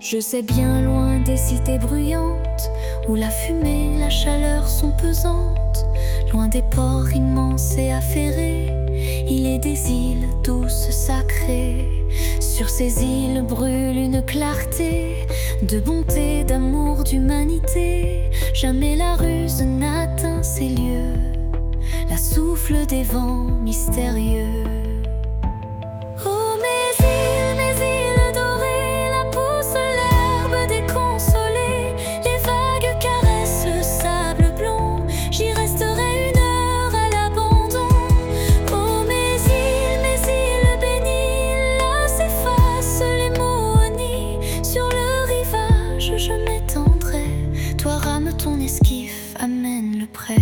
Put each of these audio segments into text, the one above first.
Je sais bien loin des cités bruyantes, où la fumée, la chaleur sont pesantes. Loin des ports immenses et affairés, il est des îles douces, sacrées. Sur ces îles brûle une clarté de bonté, d'amour, d'humanité. Jamais la ruse n'atteint ces lieux, la souffle des vents mystérieux. Amène le prêt.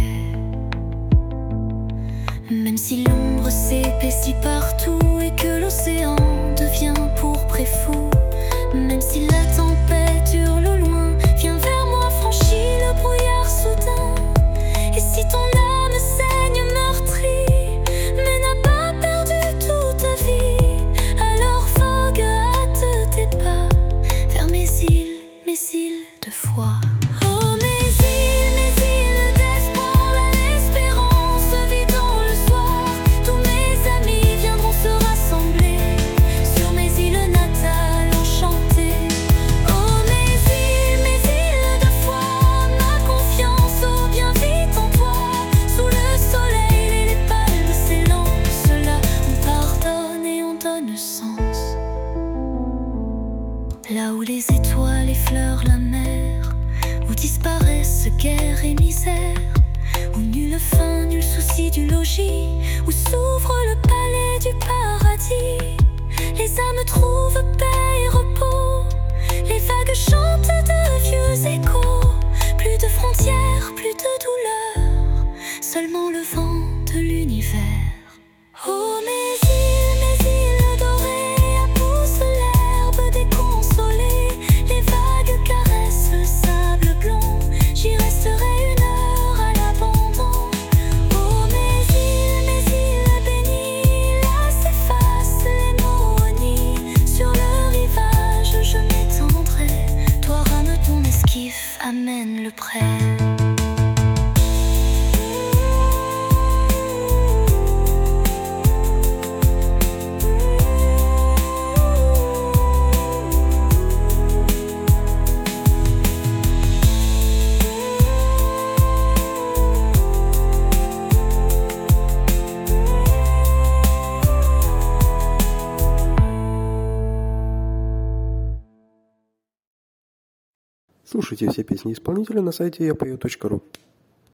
Même si l'ombre s'épaissit partout et que l'océan devient pourpre et fou, même si la tempête hurle au loin, viens vers moi, franchis le brouillard soudain. Et si ton âme saigne meurtrie, mais n'a pas perdu toute ta vie, alors vogue, hâte tes pas vers mes îles de foi. Là où les étoiles effleurent la mer, où disparaissent guerre et misère, où nulle faim, nul souci du logis, où s'ouvre le palais du paradis. Les âmes trouvent paix et repos, les vagues chantent de vieux échos. Plus de frontières, plus de douleur, seulement le vent de l'univers. Oh mes îles dorées, pousse l'herbe déconsolée. Les vagues caressent le sable blond, j'y resterai une heure à l'abandon. Oh mes îles bénies, là s'effacent les mots honnis. Sur le rivage je m'étendrai, toi rame ton esquif, amène le prêt. Слушайте все песни исполнителя на сайте yapою.ru.